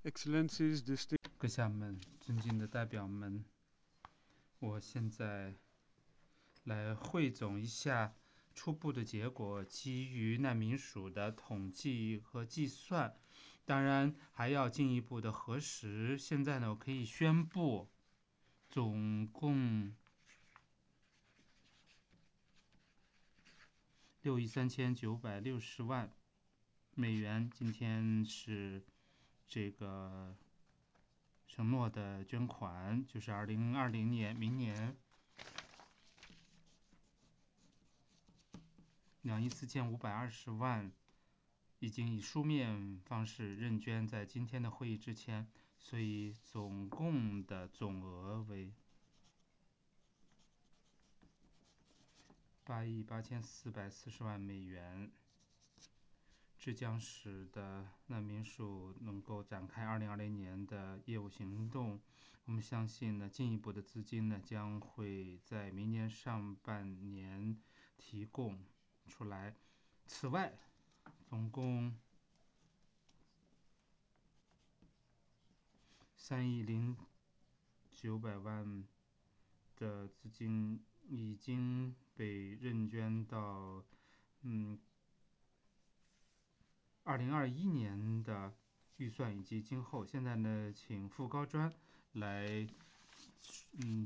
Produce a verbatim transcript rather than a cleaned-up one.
Excellencies, distinguished 阁下们、尊敬的代表们，我现在来汇总一下初步的结果，基于难民署的统计和计算，当然还要进一步的核实。现在呢，我可以宣布，总共六亿三千九百六十万美元。今天是这个承诺的捐款，就是二零二零年明年两亿四千五百二十万，已经以书面方式认捐，在今天的会议之前，所以总共的总额为八亿八千四百四十万美元。这将使得难民署能够展开二零二零年的业务行动。我们相信呢，进一步的资金呢将会在明年上半年提供出来。此外，总共三亿零九百万的资金已经被认捐到嗯二零二一年的预算以及今后。现在呢，请副高专来嗯